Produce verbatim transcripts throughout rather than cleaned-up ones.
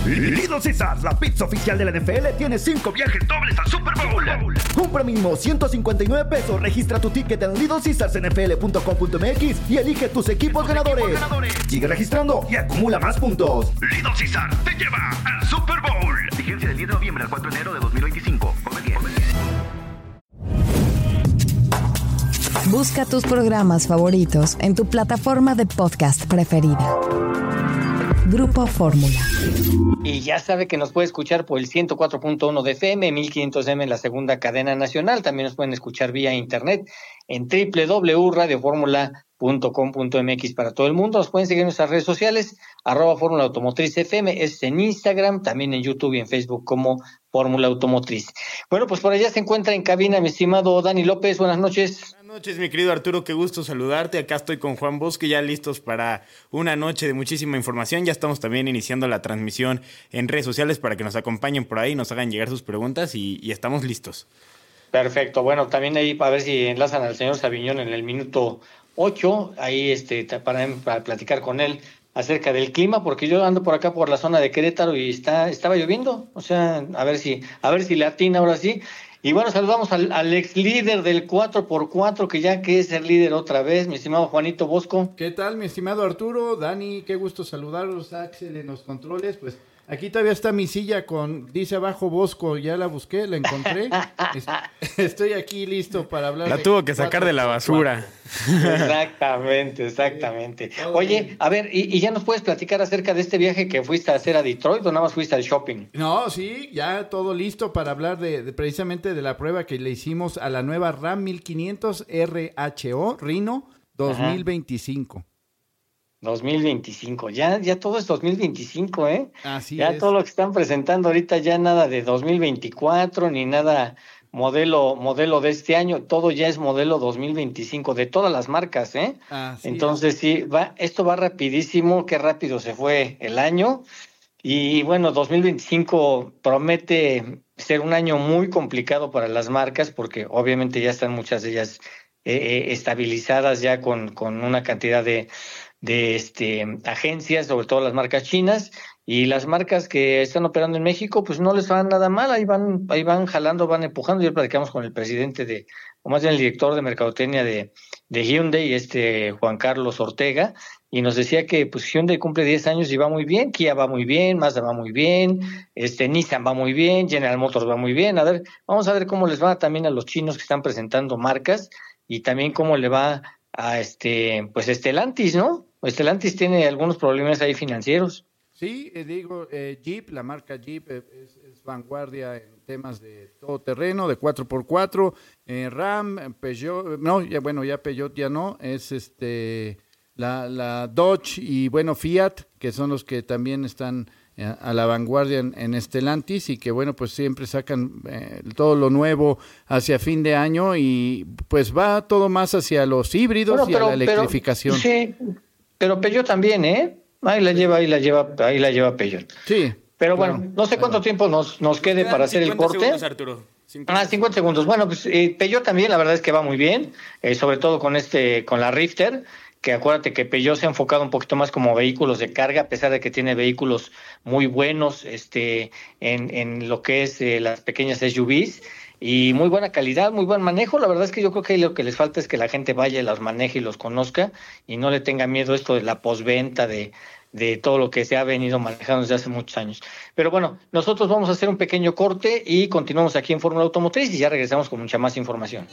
Little Caesars, la pizza oficial de la N F L, tiene cinco viajes dobles al Super Bowl. Compra mínimo ciento cincuenta y nueve pesos, registra tu ticket en little caesars n f l punto com punto m x y elige tus equipos ganadores. ganadores. Sigue registrando y acumula más puntos. Little Caesars te lleva al Super Bowl. Vigencia del diez de noviembre al cuatro de enero de dos mil veinticinco. Come bien. Busca tus programas favoritos en tu plataforma de podcast preferida. Grupo Fórmula. Y ya sabe que nos puede escuchar por el ciento cuatro punto uno de F M, mil quinientos M en la segunda cadena nacional. También nos pueden escuchar vía internet en doble u doble u doble u punto radio fórmula punto com punto m x para todo el mundo. Nos pueden seguir en nuestras redes sociales, arroba Fórmula Automotriz F M, es en Instagram, también en YouTube y en Facebook como Fórmula Automotriz. Bueno, pues por allá se encuentra en cabina mi estimado Dani López. Buenas noches. Buenas noches, mi querido Arturo, qué gusto saludarte. Acá estoy con Juan Bosque, ya listos para una noche de muchísima información. Ya estamos también iniciando la transmisión en redes sociales para que nos acompañen por ahí, nos hagan llegar sus preguntas y, y estamos listos. Perfecto, bueno, también ahí para ver si enlazan al señor Saviñón en el minuto ocho, ahí este para, para platicar con él acerca del clima, porque yo ando por acá por la zona de Querétaro y está estaba lloviendo, o sea, a ver si a ver si le atina ahora sí. Y bueno, saludamos al, al ex líder del cuatro por cuatro, que ya que es el líder otra vez, mi estimado Juanito Bosco. ¿Qué tal, mi estimado Arturo? Dani, qué gusto saludarlos, Axel en los controles, pues aquí todavía está mi silla con, dice abajo Bosco, ya la busqué, la encontré. Estoy aquí listo para hablar. La de tuvo que sacar de la basura. Exactamente, exactamente. Oye, a ver, ¿y, ¿y ya nos puedes platicar acerca de este viaje que fuiste a hacer a Detroit o nada más fuiste al shopping? No, sí, ya todo listo para hablar de, de precisamente de la prueba que le hicimos a la nueva RAM mil quinientos R H O Rhino dos mil veinticinco. Ajá. dos mil veinticinco, ya, ya todo es dos mil veinticinco, ¿eh? Así ya es. Todo lo que están presentando ahorita, ya nada de dos mil veinticuatro, ni nada modelo, modelo de este año, todo ya es modelo dos mil veinticinco, de todas las marcas, ¿eh? Así Entonces es. sí, va, esto va rapidísimo, qué rápido se fue el año, y bueno, dos mil veinticinco promete ser un año muy complicado para las marcas, porque obviamente ya están muchas de ellas eh, estabilizadas ya con, con una cantidad de de este agencias, sobre todo las marcas chinas, y las marcas que están operando en México, pues no les van nada mal, ahí van, ahí van jalando, van empujando. Ya platicamos con el presidente de, o más bien el director de mercadotecnia de, de Hyundai, este Juan Carlos Ortega, y nos decía que pues Hyundai cumple diez años y va muy bien, Kia va muy bien, Mazda va muy bien, este Nissan va muy bien, General Motors va muy bien. A ver, vamos a ver cómo les va también a los chinos que están presentando marcas, y también cómo le va a este, pues Stellantis, ¿no? Stellantis tiene algunos problemas ahí financieros. Sí, eh, digo, eh, Jeep, la marca Jeep eh, es, es vanguardia en temas de todoterreno, de cuatro por cuatro, eh, RAM, Peugeot, no, ya, bueno, ya Peugeot ya no, es este la, la Dodge y bueno, Fiat, que son los que también están eh, a la vanguardia en, en Stellantis y que bueno, pues siempre sacan eh, todo lo nuevo hacia fin de año y pues va todo más hacia los híbridos bueno, y pero, a la electrificación. Pero, sí. Pero Peugeot también, ¿eh? Ahí la lleva, ahí la lleva, ahí la lleva Peugeot. Sí. Pero bueno, claro, no sé cuánto claro. tiempo nos, nos quede para hacer el corte. Segundos, Arturo. cincuenta ah, cincuenta segundos. Bueno, pues eh, Peugeot también, la verdad es que va muy bien, eh, sobre todo con este, con la Rifter, que acuérdate que Peugeot se ha enfocado un poquito más como vehículos de carga, a pesar de que tiene vehículos muy buenos, este, en, en lo que es eh, las pequeñas S U Vs. Y muy buena calidad, muy buen manejo. La verdad es que yo creo que lo que les falta es que la gente vaya y los maneje y los conozca y no le tenga miedo esto de la postventa, de, de todo lo que se ha venido manejando desde hace muchos años. Pero bueno, nosotros vamos a hacer un pequeño corte y continuamos aquí en Fórmula Automotriz y ya regresamos con mucha más información.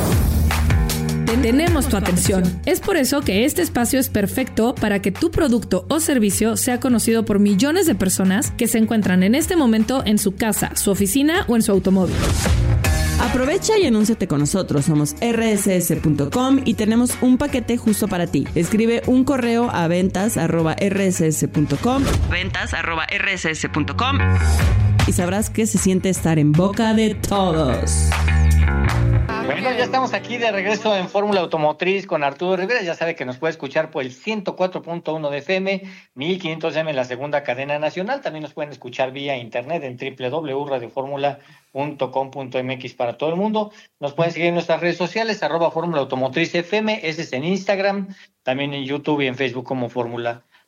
Tenemos tu atención. Es por eso que este espacio es perfecto para que tu producto o servicio sea conocido por millones de personas que se encuentran en este momento en su casa, su oficina o en su automóvil. Aprovecha y anúnciate con nosotros. Somos erre ese ese punto com y tenemos un paquete justo para ti. Escribe un correo a ventas arroba erre ese ese punto com ventas arroba erre ese ese punto com y sabrás qué se siente estar en boca de todos. Bueno, ya estamos aquí de regreso en Fórmula Automotriz con Arturo Rivera. Ya sabe que nos puede escuchar por el ciento cuatro punto uno de F M, mil quinientos M en la segunda cadena nacional. También nos pueden escuchar vía internet en doble u doble u doble u punto radio fórmula punto com punto m x para todo el mundo. Nos pueden seguir en nuestras redes sociales, arroba Fórmula Automotriz F M, ese es en Instagram, también en YouTube y en Facebook como Fórmula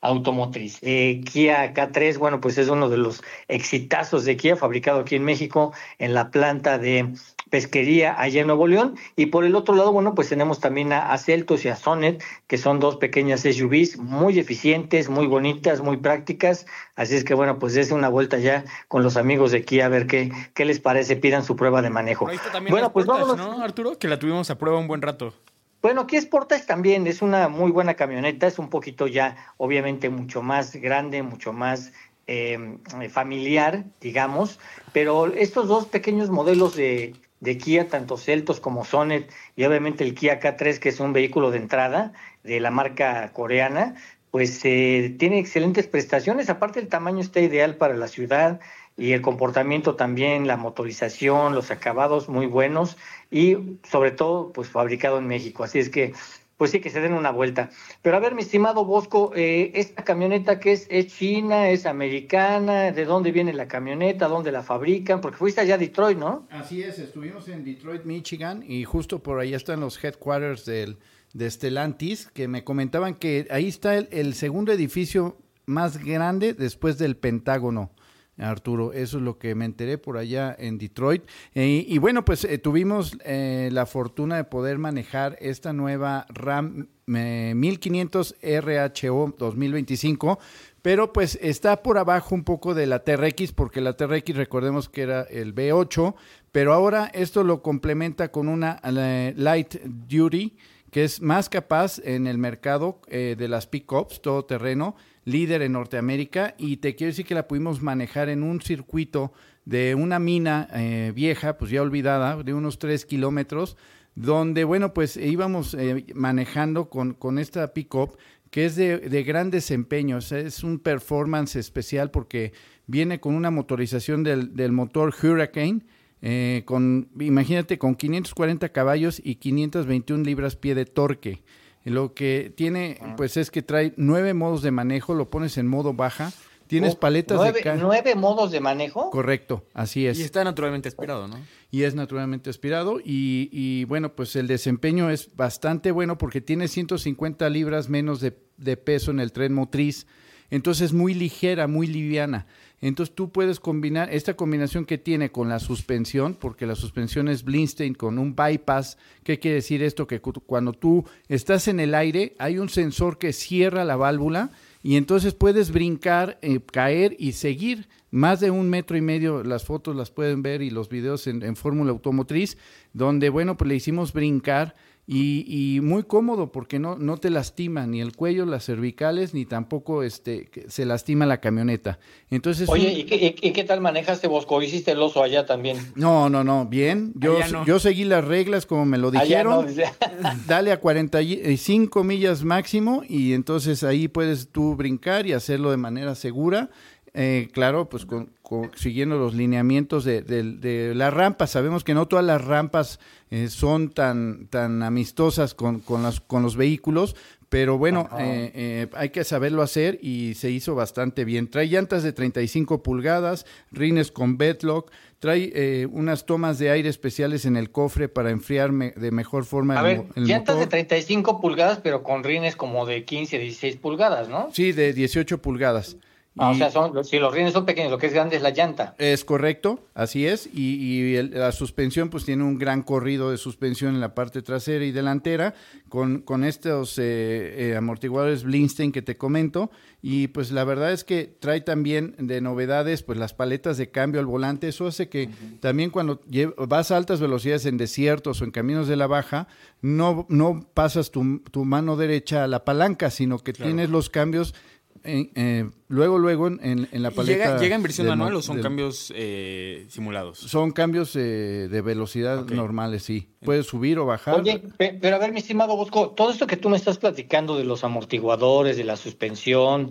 automotriz. Eh, Kia K tres, bueno, pues es uno de los exitazos de Kia, fabricado aquí en México, en la planta de Pesquería allá en Nuevo León. Y por el otro lado, bueno, pues tenemos también a, a Seltos y a Sonet, que son dos pequeñas S U Vs muy eficientes, muy bonitas, muy prácticas. Así es que, bueno, pues dése una vuelta ya con los amigos de Kia a ver qué, qué les parece, pidan su prueba de manejo. Ahí está también bueno, las pues Sportage, vámonos. ¿no, Arturo? Que la tuvimos a prueba un buen rato. Bueno, Kia Sportage también es una muy buena camioneta, es un poquito ya, obviamente, mucho más grande, mucho más eh, familiar, digamos, pero estos dos pequeños modelos de, de Kia, tanto Seltos como Sonet, y obviamente el Kia K tres, que es un vehículo de entrada de la marca coreana, pues eh, tiene excelentes prestaciones, aparte el tamaño está ideal para la ciudad, y el comportamiento también, la motorización, los acabados muy buenos, y sobre todo, pues fabricado en México. Así es que, pues sí, que se den una vuelta. Pero a ver, mi estimado Bosco, eh, esta camioneta que es, es china, es americana, ¿de dónde viene la camioneta? ¿Dónde la fabrican? Porque fuiste allá a Detroit, ¿no? Así es, estuvimos en Detroit, Michigan, y justo por ahí están los headquarters del, de Stellantis, que me comentaban que ahí está el, el segundo edificio más grande después del Pentágono. Arturo, eso es lo que me enteré por allá en Detroit. Eh, y bueno, pues eh, tuvimos eh, la fortuna de poder manejar esta nueva RAM eh, mil quinientos R H O dos mil veinticinco, pero pues está por abajo un poco de la T R X, porque la T R X recordemos que era el V ocho, pero ahora esto lo complementa con una eh, Light Duty, que es más capaz en el mercado eh, de las pick-ups, todoterreno, líder en Norteamérica, y te quiero decir que la pudimos manejar en un circuito de una mina eh, vieja, pues ya olvidada, de unos tres kilómetros, donde, bueno, pues íbamos eh, manejando con, con esta pick-up, que es de, de gran desempeño, o sea, es un performance especial porque viene con una motorización del, del motor Hurricane, eh, con, imagínate, con quinientos cuarenta caballos y quinientas veintiuna libras-pie de torque. Lo que tiene, pues, es que trae nueve modos de manejo, lo pones en modo baja, tienes Oh, paletas ¿nueve, de... ca- ¿Nueve modos de manejo? Correcto, así es. Y está naturalmente aspirado, ¿no? Y es naturalmente aspirado y, y bueno, pues el desempeño es bastante bueno porque tiene ciento cincuenta libras menos de, de peso en el tren motriz, entonces es muy ligera, muy liviana. Entonces tú puedes combinar esta combinación que tiene con la suspensión, porque la suspensión es Blindstein con un bypass. ¿Qué quiere decir esto? Que cu- cuando tú estás en el aire hay un sensor que cierra la válvula y entonces puedes brincar, eh, caer y seguir más de un metro y medio. Las fotos las pueden ver y los videos en, en Fórmula Automotriz, donde, bueno, pues le hicimos brincar y, y muy cómodo porque no, no te lastima ni el cuello, las cervicales, ni tampoco este, que se lastima la camioneta. Entonces, Oye, un- ¿y qué, y, y qué tal manejaste, Bosco? ¿Hiciste el oso allá también? No, no, no, bien. Yo, Allá no. yo seguí las reglas como me lo Allá dijeron. no, dice. Dale a cuarenta y cinco millas máximo y entonces ahí puedes tú brincar y hacerlo de manera segura. Eh, claro, pues con, con- siguiendo los lineamientos de, de, de la rampa. Sabemos que no todas las rampas eh, son tan, tan amistosas con, con, las, con los vehículos, pero bueno, eh, eh, hay que saberlo hacer y se hizo bastante bien. Trae llantas de treinta y cinco pulgadas, rines con bedlock, trae eh, unas tomas de aire especiales en el cofre para enfriar me- de mejor forma A el, ver, mo- el llantas motor. de treinta y cinco pulgadas, pero con rines como de quince, dieciséis pulgadas, ¿no? Sí, de dieciocho pulgadas. Ah, o Y- sea, son, si los rines son pequeños, lo que es grande es la llanta. Es correcto, así es, y, y el- la suspensión pues tiene un gran corrido de suspensión en la parte trasera y delantera con, con estos eh, eh, amortiguadores Blindstein que te comento, y pues la verdad es que trae también de novedades pues las paletas de cambio al volante. Eso hace que uh-huh. también cuando lle- vas a altas velocidades en desiertos o en caminos de la baja, no, no pasas tu, tu mano derecha a la palanca, sino que claro. tienes los cambios Eh, eh, luego, luego en, en la paleta. ¿Llega, ¿Llega en versión del, manual o son del, cambios eh, simulados? Son cambios eh, de velocidad okay. normales, sí. Puedes subir o bajar. Oye, pero a ver, mi estimado Bosco, todo esto que tú me estás platicando de los amortiguadores, de la suspensión,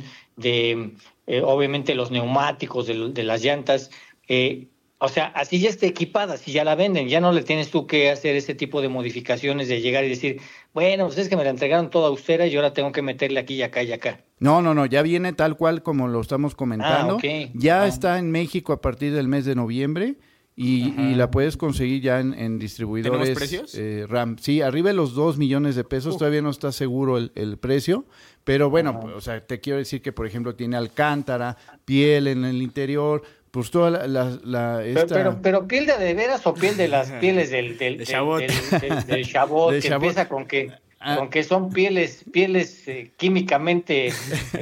de eh, obviamente los neumáticos, de, de las llantas, eh, o sea, así ya está equipada, así ya la venden, ya no le tienes tú que hacer ese tipo de modificaciones de llegar y decir, bueno, pues es que me la entregaron toda austera y ahora tengo que meterle aquí y acá y acá. No, no, no, ya viene tal cual como lo estamos comentando. Ah, okay. Ya ah. está en México a partir del mes de noviembre y, y la puedes conseguir ya en, en distribuidores. ¿Tenemos precios? Eh, RAM. Sí, arriba de los dos millones de pesos. Uh. Todavía no está seguro el, el precio. Pero bueno, uh-huh. o sea, te quiero decir que, por ejemplo, tiene alcántara, piel en el interior, pues toda la... la, la esta... pero, pero, pero piel de de veras o piel de las pieles del del de Chabot, del, del, del, del Chabot, que Chabot. Empieza con que, ah. con que son pieles, pieles eh, químicamente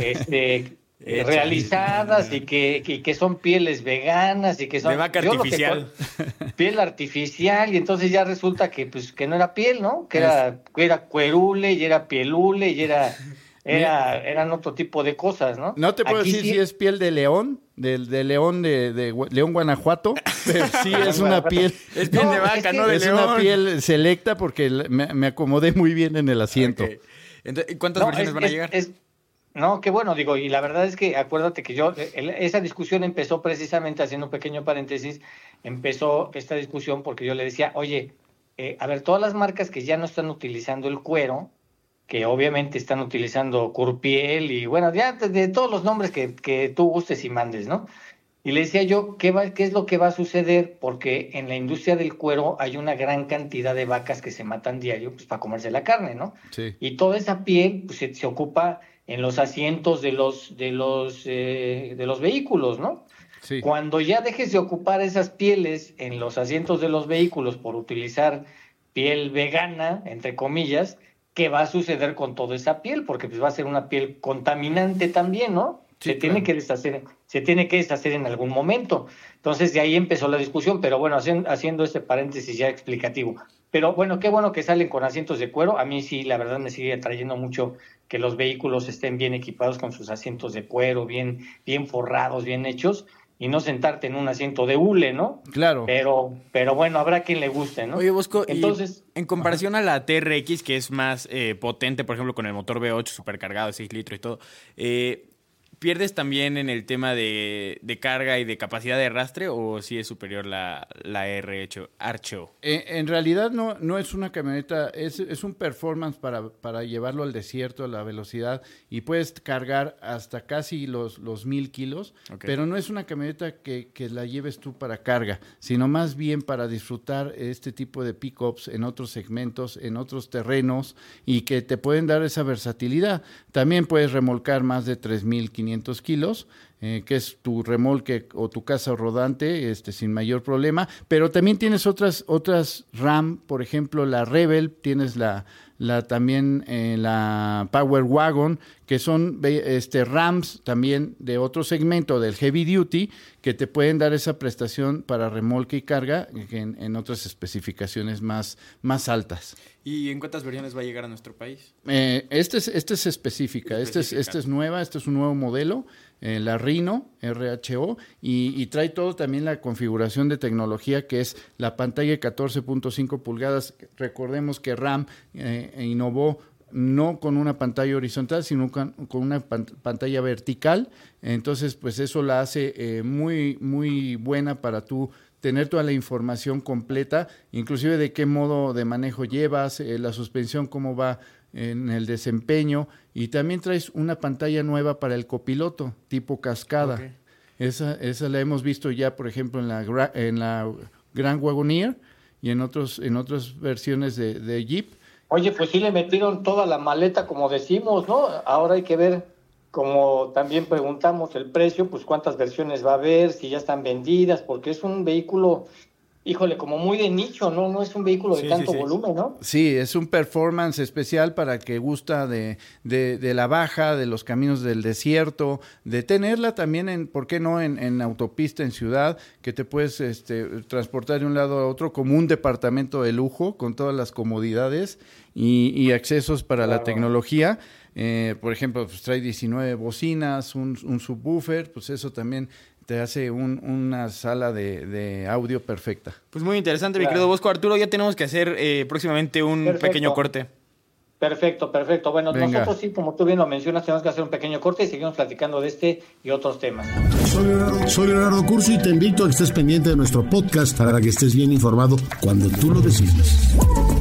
este, eh, realizadas y que, y que son pieles veganas y que son... De vaca artificial. Que, piel artificial, y entonces ya resulta que pues que no era piel, ¿no? Que era, que era cuerule y era pielule y era... Era, eran otro tipo de cosas, ¿no? No te puedo Aquí decir sí... si es piel de león, de, de león de, de León, Guanajuato, pero sí es una piel... Es piel no, de vaca, es que no de es león. una piel selecta porque me, me acomodé muy bien en el asiento. Okay. Entonces, ¿cuántas no, versiones es, van a es, llegar? Es, no, qué bueno, digo, y la verdad es que acuérdate que yo, el, esa discusión empezó precisamente, haciendo un pequeño paréntesis, empezó esta discusión porque yo le decía, oye, eh, a ver, todas las marcas que ya no están utilizando el cuero, que obviamente están utilizando Curpiel y bueno, ya de, de todos los nombres que, que tú gustes y mandes, ¿no? Y le decía yo, ¿qué, va, ¿qué es lo que va a suceder? Porque en la industria del cuero hay una gran cantidad de vacas que se matan diario pues, para comerse la carne, ¿no? Sí. Y toda esa piel pues, se, se ocupa en los asientos de los, de los, eh, de los vehículos, ¿no? Sí. Cuando ya dejes de ocupar esas pieles en los asientos de los vehículos por utilizar piel vegana, entre comillas, ¿qué va a suceder con toda esa piel? Porque pues va a ser una piel contaminante también, ¿no? Sí, se claro. tiene que deshacer, se tiene que deshacer en algún momento. Entonces de ahí empezó la discusión, pero bueno, haciendo, haciendo este paréntesis ya explicativo. Pero bueno, qué bueno que salen con asientos de cuero. A mí sí, la verdad me sigue atrayendo mucho que los vehículos estén bien equipados con sus asientos de cuero, bien, bien forrados, bien hechos, y no sentarte en un asiento de hule, ¿no? Claro. Pero, pero bueno, habrá quien le guste, ¿no? Oye, Bosco, entonces, en comparación ajá. a la T R X, que es más eh, potente, por ejemplo, con el motor V ocho supercargado de seis litros y todo, eh, ¿pierdes también en el tema de, de carga y de capacidad de arrastre o sí es superior la, la R ocho Archo? Eh, en realidad no, no es una camioneta, es, es un performance para, para llevarlo al desierto, a la velocidad, y puedes cargar hasta casi los, los mil kilos, okay. pero no es una camioneta que, que la lleves tú para carga, sino más bien para disfrutar este tipo de pickups en otros segmentos, en otros terrenos, y que te pueden dar esa versatilidad. También puedes remolcar más de tres mil quinientos kilos, eh, que es tu remolque o tu casa rodante, este, sin mayor problema, pero también tienes otras otras RAM, por ejemplo la Rebel, tienes la la también eh, la Power Wagon, que son este Rams también de otro segmento del Heavy Duty, que te pueden dar esa prestación para remolque y carga en, en otras especificaciones más, más altas. ¿Y en cuántas versiones va a llegar a nuestro país? Eh, este es, este es específica, este es, este es nueva, este es un nuevo modelo, eh, la Rhino R H O, y, y trae todo también la configuración de tecnología, que es la pantalla de catorce punto cinco pulgadas. Recordemos que RAM eh, innovó no con una pantalla horizontal, sino con, con una pan, pantalla vertical. Entonces, pues eso la hace eh, muy, muy buena para tú tener toda la información completa, inclusive de qué modo de manejo llevas, eh, la suspensión, cómo va en el desempeño, y también traes una pantalla nueva para el copiloto, tipo cascada. Okay. Esa, esa la hemos visto ya, por ejemplo, en la, en la Grand Wagoneer y en otros, en otras versiones de, de Jeep. Oye, pues sí le metieron toda la maleta, como decimos, ¿no? Ahora hay que ver, como también preguntamos el precio, pues cuántas versiones va a haber, si ya están vendidas, porque es un vehículo, híjole, como muy de nicho, ¿no? No es un vehículo de sí, tanto sí, sí. volumen, ¿no? Sí, es un performance especial para el que gusta de, de, de la baja, de los caminos del desierto, de tenerla también, en, ¿por qué no?, en, en autopista, en ciudad, que te puedes este, transportar de un lado a otro como un departamento de lujo, con todas las comodidades y, y accesos para claro. la tecnología. Eh, por ejemplo, pues trae diecinueve bocinas, un, un subwoofer, pues eso también te hace un, una sala de, de audio perfecta. Pues muy interesante, claro. mi querido Bosco. Arturo, ya tenemos que hacer eh, próximamente un perfecto. pequeño corte. Perfecto, perfecto. Bueno, Venga. nosotros sí, como tú bien lo mencionas, tenemos que hacer un pequeño corte y seguimos platicando de este y otros temas. Soy Leonardo, soy Leonardo Curso y te invito a que estés pendiente de nuestro podcast para que estés bien informado cuando tú lo decidas.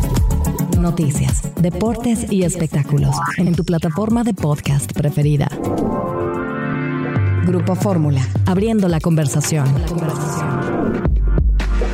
Noticias, deportes y espectáculos en tu plataforma de podcast preferida. Grupo Fórmula, abriendo la conversación. La conversación.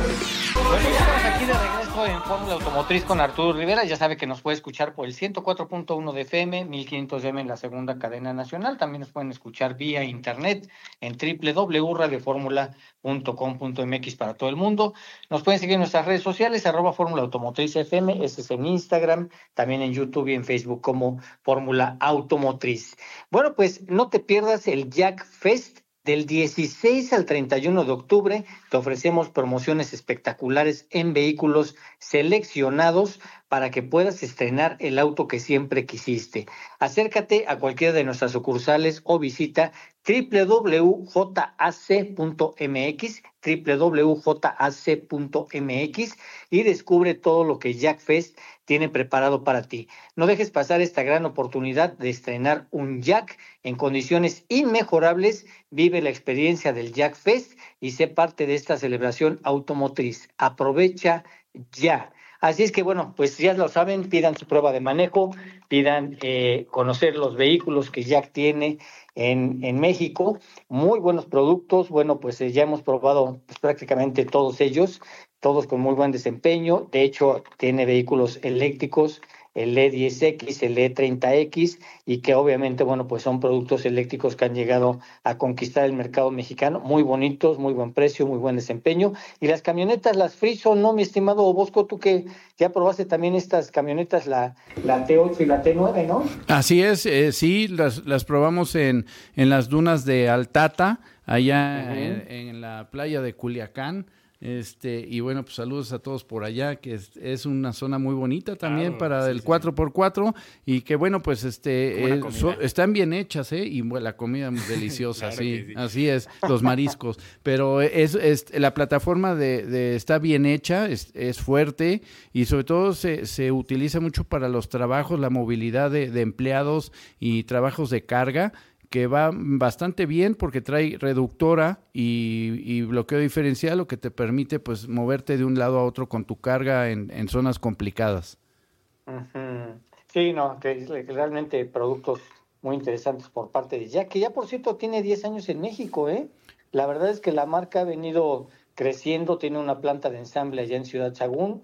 Fórmula Automotriz con Arturo Rivera. Ya sabe que nos puede escuchar por el ciento cuatro punto uno de F M, mil quinientos de A M en la segunda cadena nacional. También nos pueden escuchar vía internet en doble u doble u doble u punto radio fórmula punto com punto m x para todo el mundo. Nos pueden seguir en nuestras redes sociales, arroba Fórmula Automotriz F M, ese es en Instagram, también en YouTube y en Facebook como Fórmula Automotriz. Bueno, pues no te pierdas el Jack Fest. Del dieciséis al treinta y uno de octubre te ofrecemos promociones espectaculares en vehículos seleccionados para que puedas estrenar el auto que siempre quisiste. Acércate a cualquiera de nuestras sucursales o visita doble u doble u doble u punto j a c punto m x, doble u doble u doble u punto j a c punto m x y descubre todo lo que Jack Fest tiene preparado para ti. No dejes pasar esta gran oportunidad de estrenar un Jack en condiciones inmejorables. Vive la experiencia del Jack Fest y sé parte de esta celebración automotriz. Aprovecha ya. Así es que, bueno, pues ya lo saben, pidan su prueba de manejo, pidan eh, conocer los vehículos que Jack tiene en, en México. Muy buenos productos, bueno, pues eh, ya hemos probado pues, prácticamente todos ellos, todos con muy buen desempeño. De hecho, tiene vehículos eléctricos, el E diez X, el E treinta X, y que obviamente, bueno, pues son productos eléctricos que han llegado a conquistar el mercado mexicano, muy bonitos, muy buen precio, muy buen desempeño. Y las camionetas, las Frison, ¿no, mi estimado Bosco? Tú que ya probaste también estas camionetas, la, la T ocho y la T nueve, ¿no? Así es, eh, sí, las, las probamos en, en las dunas de Altata, allá uh-huh. en, en la playa de Culiacán. Este, y bueno, pues saludos a todos por allá, que es, es una zona muy bonita también claro, para sí, el sí. cuatro por cuatro, y que bueno, pues este eh, so, están bien hechas, ¿eh? Y bueno, la comida muy deliciosa, claro sí, sí, así es, los mariscos, pero es, es la plataforma de, de está bien hecha, es, es fuerte, y sobre todo se, se utiliza mucho para los trabajos, la movilidad de, de empleados y trabajos de carga, que va bastante bien porque trae reductora y, y bloqueo diferencial, lo que te permite pues moverte de un lado a otro con tu carga en, en zonas complicadas. Uh-huh. Sí, no, que realmente productos muy interesantes por parte de Jack, que ya por cierto tiene diez años en México, ¿eh? La verdad es que la marca ha venido creciendo, tiene una planta de ensamble allá en Ciudad Sagún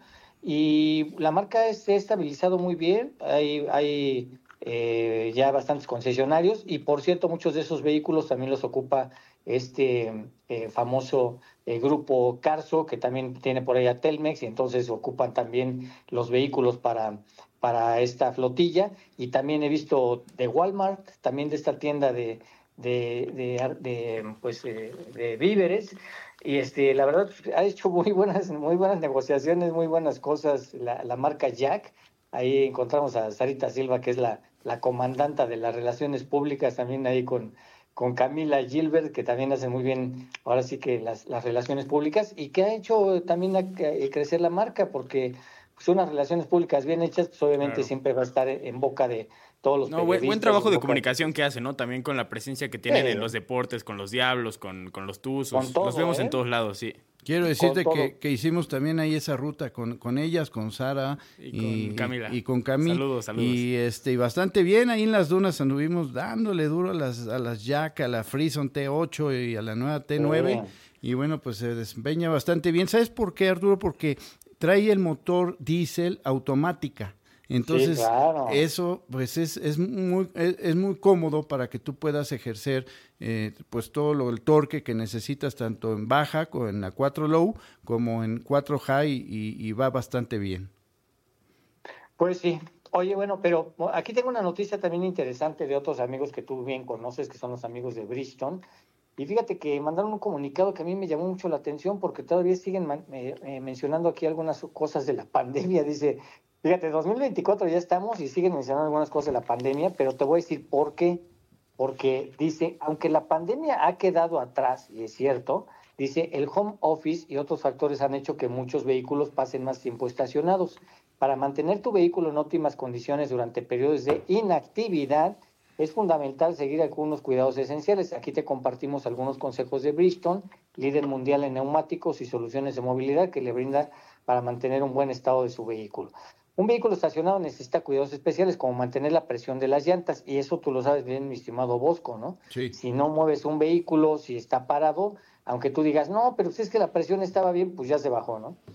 y la marca se ha estabilizado muy bien, hay... hay Eh, ya bastantes concesionarios y por cierto muchos de esos vehículos también los ocupa este eh, famoso eh, grupo Carso, que también tiene por ahí a Telmex, y entonces ocupan también los vehículos para, para esta flotilla. Y también he visto de Walmart, también de esta tienda de, de, de, de pues de, de víveres, y este la verdad ha hecho muy buenas muy buenas negociaciones, muy buenas cosas la, la marca Jack. Ahí encontramos a Sarita Silva, que es la, la comandanta de las relaciones públicas, también ahí con, con Camila Gilbert, que también hace muy bien, ahora sí que las, las relaciones públicas, y que ha hecho también a, a crecer la marca, porque pues, unas relaciones públicas bien hechas, pues obviamente claro. siempre va a estar en boca de todos los no, buen, buen trabajo de comunicación de... que hace, ¿no? También con la presencia que tienen sí. en los deportes, con los Diablos, con, con los Tuzos, con todo, los vemos ¿eh? en todos lados, sí. Quiero decirte que, que hicimos también ahí esa ruta con, con ellas, con Sara y, y con Camila. Y, y con Cami. Saludos, saludos. Y este, bastante bien, ahí en las dunas anduvimos dándole duro a las, a las Jack, a la Frison T ocho y a la nueva T nueve. Oh. Y bueno, pues se desempeña bastante bien. ¿Sabes por qué, Arturo? Porque trae el motor diésel automática. Entonces, sí, claro. eso pues es, es, muy, es, es muy cómodo para que tú puedas ejercer eh, pues todo lo, el torque que necesitas tanto en baja, como en la cuatro low, como en cuatro high y, y va bastante bien. Pues sí. Oye, bueno, pero aquí tengo una noticia también interesante de otros amigos que tú bien conoces, que son los amigos de Bridgestone. Y fíjate que mandaron un comunicado que a mí me llamó mucho la atención porque todavía siguen man, eh, eh, mencionando aquí algunas cosas de la pandemia. Dice... Fíjate, dos mil veinticuatro ya estamos y siguen mencionando algunas cosas de la pandemia, pero te voy a decir por qué. Porque dice, aunque la pandemia ha quedado atrás, y es cierto, dice, el home office y otros factores han hecho que muchos vehículos pasen más tiempo estacionados. Para mantener tu vehículo en óptimas condiciones durante periodos de inactividad, es fundamental seguir algunos cuidados esenciales. Aquí te compartimos algunos consejos de Bridgestone, líder mundial en neumáticos y soluciones de movilidad que le brinda para mantener un buen estado de su vehículo. Un vehículo estacionado necesita cuidados especiales como mantener la presión de las llantas, y eso tú lo sabes bien, mi estimado Bosco, ¿no? Sí. Si no mueves un vehículo, si está parado, aunque tú digas, no, pero si es que la presión estaba bien, pues ya se bajó, ¿no?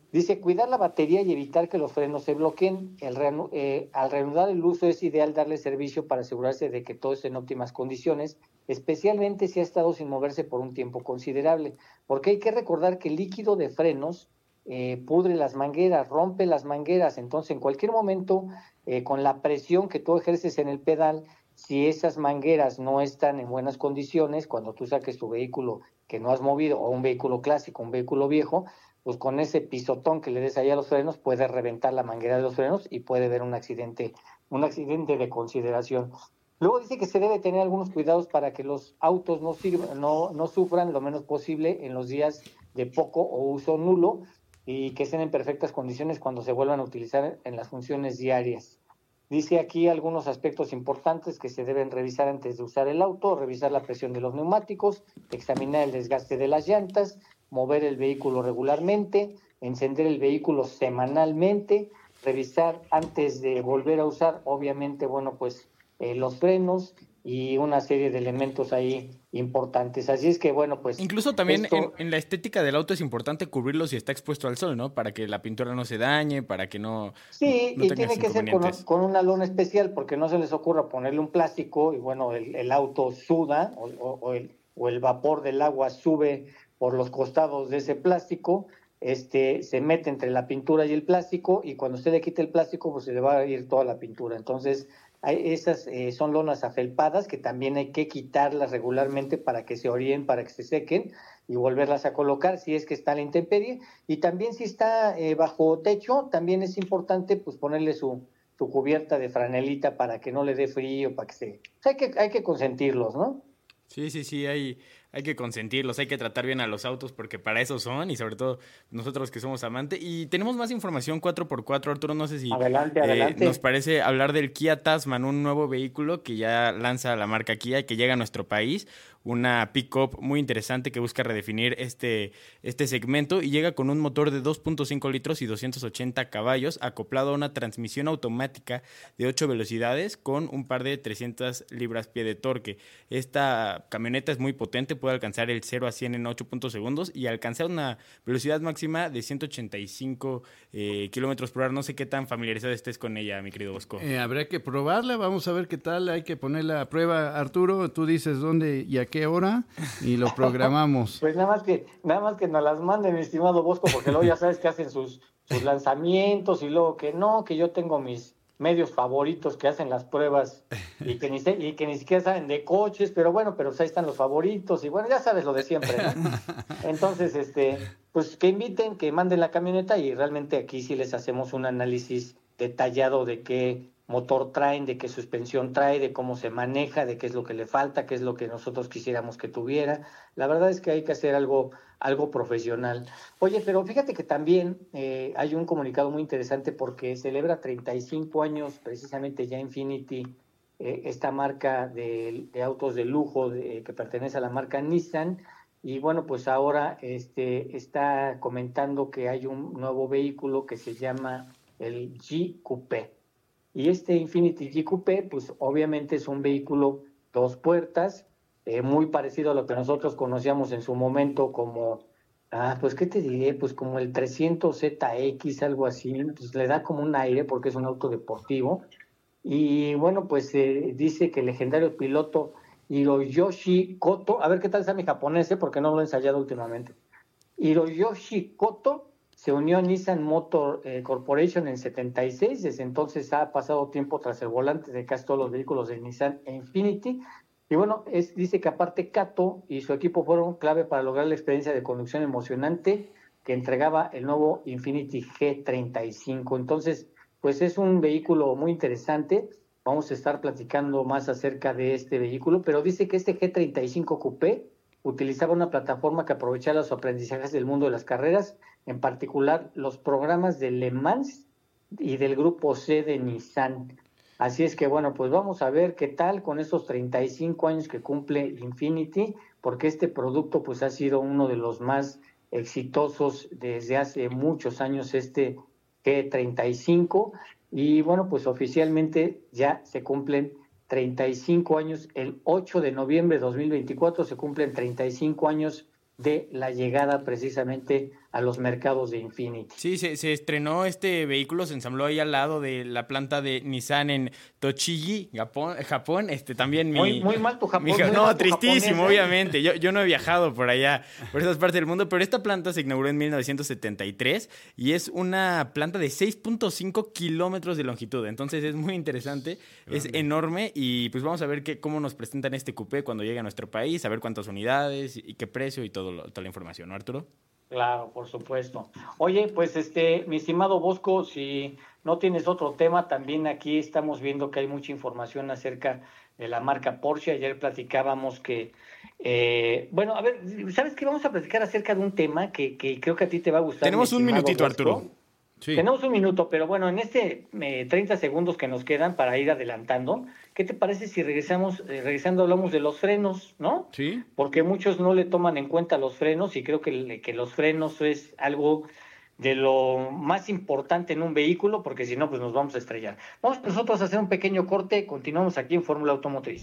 Dice, cuidar la batería y evitar que los frenos se bloqueen. El reanu- eh, al reanudar el uso es ideal darle servicio para asegurarse de que todo esté en óptimas condiciones, especialmente si ha estado sin moverse por un tiempo considerable, porque hay que recordar que el líquido de frenos eh, pudre las mangueras, rompe las mangueras, entonces en cualquier momento, eh, con la presión que tú ejerces en el pedal, si esas mangueras no están en buenas condiciones, cuando tú saques tu vehículo que no has movido, o un vehículo clásico, un vehículo viejo, pues con ese pisotón que le des ahí a los frenos puede reventar la manguera de los frenos y puede haber un accidente, un accidente de consideración. Luego dice que se debe tener algunos cuidados para que los autos no, sirvan, no, no sufran lo menos posible en los días de poco o uso nulo y que estén en perfectas condiciones cuando se vuelvan a utilizar en las funciones diarias. Dice aquí algunos aspectos importantes que se deben revisar antes de usar el auto: revisar la presión de los neumáticos, examinar el desgaste de las llantas, mover el vehículo regularmente, encender el vehículo semanalmente, revisar antes de volver a usar, obviamente, bueno, pues eh, los frenos y una serie de elementos ahí importantes. Así es que, bueno, pues... Incluso también esto... en, en la estética del auto es importante cubrirlo si está expuesto al sol, ¿no? Para que la pintura no se dañe, para que no Sí, no y tiene que ser con, con una lona especial, porque no se les ocurra ponerle un plástico y, bueno, el, el auto suda o, o, o, el, o el vapor del agua sube por los costados de ese plástico, este, se mete entre la pintura y el plástico, y cuando usted le quite el plástico, pues se le va a ir toda la pintura. Entonces, hay, esas eh, son lonas afelpadas que también hay que quitarlas regularmente para que se oríen, para que se sequen, y volverlas a colocar si es que está a la intemperie. Y también si está eh, bajo techo, también es importante pues ponerle su, su cubierta de franelita para que no le dé frío, para que se... O sea, hay que, hay que consentirlos, ¿no? Sí, sí, sí, hay, hay que consentirlos, hay que tratar bien a los autos porque para eso son, y sobre todo nosotros que somos amantes. Y tenemos más información cuatro por cuatro, Arturo, no sé si adelante, eh, adelante. nos parece hablar del Kia Tasman, un nuevo vehículo que ya lanza la marca Kia y que llega a nuestro país, una pick-up muy interesante que busca redefinir este, este segmento, y llega con un motor de dos punto cinco litros y doscientos ochenta caballos acoplado a una transmisión automática de ocho velocidades con un par de trescientas libras-pie de torque. Esta camioneta es muy potente, puede alcanzar el cero a cien en ocho punto segundos y alcanzar una velocidad máxima de ciento ochenta y cinco eh, kilómetros por hora. No sé qué tan familiarizado estés con ella, mi querido Bosco. Eh, habrá que probarla, vamos a ver qué tal, hay que ponerla a prueba. Arturo, tú dices dónde y a qué hora y lo programamos. Pues nada más que nada más que nos las manden, mi estimado Bosco, porque luego ya sabes que hacen sus, sus lanzamientos y luego que no, que yo tengo mis medios favoritos que hacen las pruebas y que ni, se, y que ni siquiera saben de coches, pero bueno, pero pues ahí están los favoritos y bueno, ya sabes lo de siempre, ¿no? Entonces, este, pues que inviten, que manden la camioneta y realmente aquí sí les hacemos un análisis detallado de qué motor traen, de qué suspensión trae, de cómo se maneja, de qué es lo que le falta, qué es lo que nosotros quisiéramos que tuviera. La verdad es que hay que hacer algo, algo profesional. Oye, pero fíjate que también eh, hay un comunicado muy interesante porque celebra treinta y cinco años precisamente ya Infiniti, eh, esta marca de, de autos de lujo de, que pertenece a la marca Nissan, y bueno, pues ahora este, está comentando que hay un nuevo vehículo que se llama el G-Coupé. Y este Infiniti G-Coupé, pues obviamente es un vehículo dos puertas, eh, muy parecido a lo que nosotros conocíamos en su momento como, ah, pues qué te diré, pues como el trescientos Z X, algo así, pues le da como un aire porque es un auto deportivo. Y bueno, pues eh, dice que el legendario piloto Hiroyoshi Koto, a ver qué tal está mi japonés, ¿eh? Porque no lo he ensayado últimamente. Hiroyoshi Koto se unió a Nissan Motor eh, Corporation en setenta y seis, desde entonces ha pasado tiempo tras el volante de casi todos los vehículos de Nissan e Infiniti, y bueno, es, dice que aparte Kato y su equipo fueron clave para lograr la experiencia de conducción emocionante que entregaba el nuevo Infiniti G treinta y cinco. Entonces, pues es un vehículo muy interesante, vamos a estar platicando más acerca de este vehículo, pero dice que este G treinta y cinco Coupé utilizaba una plataforma que aprovechaba los aprendizajes del mundo de las carreras, en particular los programas de Le Mans y del Grupo C de Nissan. Así es que bueno, pues vamos a ver qué tal con estos treinta y cinco años que cumple Infiniti, porque este producto pues ha sido uno de los más exitosos desde hace muchos años, este G treinta y cinco, y bueno, pues oficialmente ya se cumplen treinta y cinco años, el ocho de noviembre de dos mil veinticuatro se cumplen treinta y cinco años de la llegada precisamente a los mercados de Infiniti. Sí, se, se estrenó este vehículo, se ensambló ahí al lado de la planta de Nissan en Tochigi, Japón. Japón este, también mi, muy, muy mal tu Japón. Mi, muy no, mal tu tristísimo, japonés, obviamente. Yo, yo no he viajado por allá, por esas partes del mundo, pero esta planta se inauguró en mil novecientos setenta y tres y es una planta de seis punto cinco kilómetros de longitud. Entonces es muy interesante, es enorme y pues vamos a ver qué, cómo nos presentan este coupé cuando llegue a nuestro país, a ver cuántas unidades y qué precio y todo lo, toda la información, ¿no, Arturo? Claro, por supuesto. Oye, pues este, mi estimado Bosco, si no tienes otro tema, también aquí estamos viendo que hay mucha información acerca de la marca Porsche. Ayer platicábamos que, eh, bueno, a ver, ¿sabes qué? Vamos a platicar acerca de un tema que, que creo que a ti te va a gustar. Tenemos un minutito, Bosco. Arturo. Sí. Tenemos un minuto, pero bueno, en este eh, treinta segundos que nos quedan para ir adelantando, ¿qué te parece si regresamos, eh, regresando hablamos de los frenos, ¿no? Sí. Porque muchos no le toman en cuenta los frenos y creo que, que los frenos es algo de lo más importante en un vehículo, porque si no, pues nos vamos a estrellar. Vamos nosotros a hacer un pequeño corte, continuamos aquí en Fórmula Automotriz.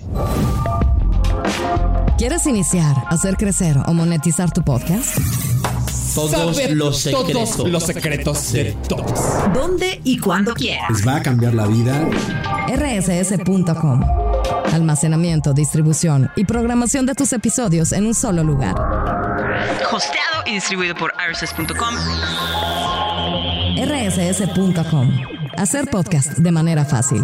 ¿Quieres iniciar, hacer crecer o monetizar tu podcast? Todos Saber los secretos. Todos los secretos de todos. ¿Dónde y cuándo quieras? ¿Les va a cambiar la vida? R S S punto com. Almacenamiento, distribución y programación de tus episodios en un solo lugar. Hosteado y distribuido por R S S punto com. R S S punto com. Hacer podcast de manera fácil.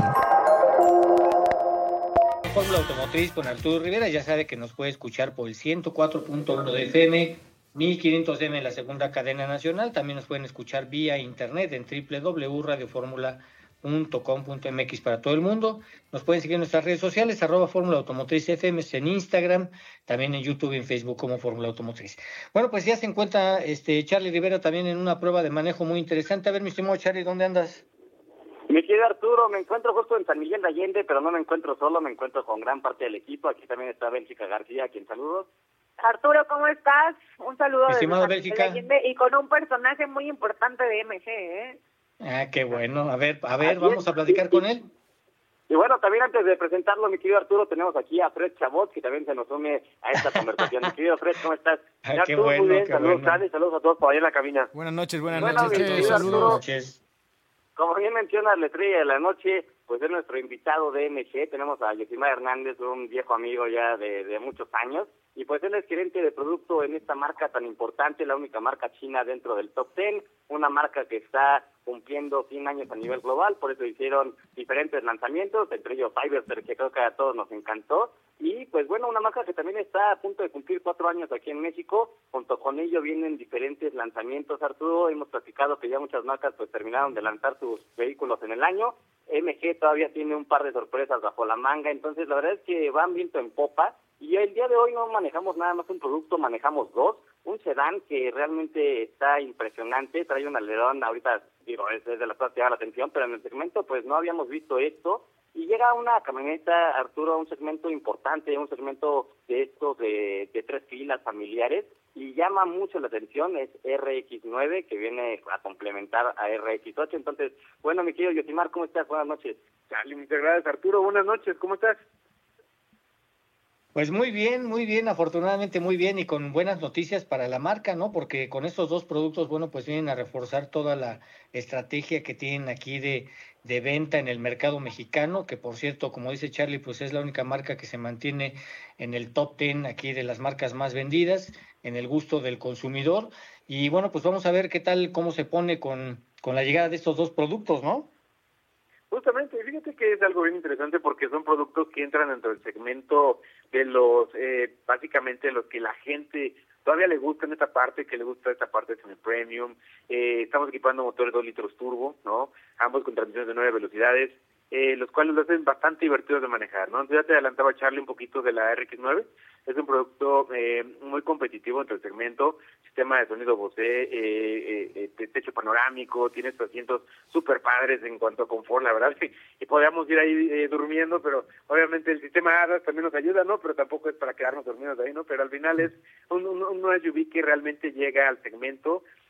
Fórmula Automotriz con Arturo Rivera, ya sabe que nos puede escuchar por el ciento cuatro punto uno de F M, mil quinientos M en la segunda cadena nacional. También nos pueden escuchar vía internet en doble u doble u doble u punto radio fórmula punto com punto m x para todo el mundo. Nos pueden seguir en nuestras redes sociales, arroba Fórmula Automotriz F M en Instagram, también en YouTube y en Facebook como Fórmula Automotriz. Bueno, pues ya se encuentra este Charlie Rivera también en una prueba de manejo muy interesante. A ver, mi estimado Charlie, ¿dónde andas? Mi querido Arturo, me encuentro justo en San Miguel de Allende, pero no me encuentro solo, me encuentro con gran parte del equipo. Aquí también está Bélgica García, a quien saludo. Arturo, ¿cómo estás? Un saludo de Estimado Bélgica. Y con un personaje muy importante de M G, ¿eh? Ah, qué bueno. A ver, a ver, vamos a platicar con él. Y bueno, también antes de presentarlo, mi querido Arturo, tenemos aquí a Fred Chabot, que también se nos une a esta conversación. Mi querido Fred, ¿cómo estás? Ah, ya qué tú, bueno, muy bien, qué saludos, bueno. Charlie, saludos a todos por ahí en la cabina. Buenas noches, buenas Bueno, noches. mi querido saludos. Arturo, Noches. como bien menciona la estrella de la noche, pues es nuestro invitado de M G. Tenemos a Yosimar Hernández, un viejo amigo ya de, de muchos años, y pues él es gerente de producto en esta marca tan importante, la única marca china dentro del top ten, una marca que está cumpliendo cien años a nivel global, por eso hicieron diferentes lanzamientos, entre ellos Cyberster, que creo que a todos nos encantó, y pues bueno, una marca que también está a punto de cumplir cuatro años aquí en México. Junto con ello vienen diferentes lanzamientos, Arturo. Hemos platicado que ya muchas marcas pues terminaron de lanzar sus vehículos en el año. M G todavía tiene un par de sorpresas bajo la manga, entonces la verdad es que van viento en popa. Y el día de hoy no manejamos nada más un producto, manejamos dos. Un sedán que realmente está impresionante, trae un alerón, ahorita digo, es de las cosas que llama la atención, pero en el segmento pues no habíamos visto esto. Y llega una camioneta, Arturo, a un segmento importante, un segmento de estos de, de tres filas familiares, y llama mucho la atención, es R X nueve, que viene a complementar a R X ocho. Entonces, bueno, mi querido Yosimar, ¿cómo estás? Buenas noches. Charlie, muchas gracias, Arturo, buenas noches, ¿cómo estás? Pues muy bien, muy bien, afortunadamente muy bien y con buenas noticias para la marca, ¿no? Porque con estos dos productos, bueno, pues vienen a reforzar toda la estrategia que tienen aquí de, de venta en el mercado mexicano, que por cierto, como dice Charlie, pues es la única marca que se mantiene en el top ten aquí de las marcas más vendidas, en el gusto del consumidor. Y bueno, pues vamos a ver qué tal, cómo se pone con, con la llegada de estos dos productos, ¿no? Justamente, fíjate que es algo bien interesante porque son productos que entran dentro del segmento de los, eh, básicamente los que la gente todavía le gusta en esta parte, que le gusta esta parte semi-premium. Eh, estamos equipando motores dos litros turbo, ¿no? Ambos con transmisiones de nueve velocidades, eh, los cuales lo hacen bastante divertidos de manejar, ¿no? Entonces ya te adelantaba Charlie un poquito de la R X nueve. Es un producto eh, muy competitivo entre el segmento, sistema de sonido Bose, eh, eh, eh, techo panorámico, tiene estos asientos súper padres en cuanto a confort, la verdad, y, y podríamos ir ahí eh, durmiendo, pero obviamente el sistema A D A S también nos ayuda, ¿no? Pero tampoco es para quedarnos dormidos ahí, ¿no? Pero al final es un, un, un S U V que realmente llega al segmento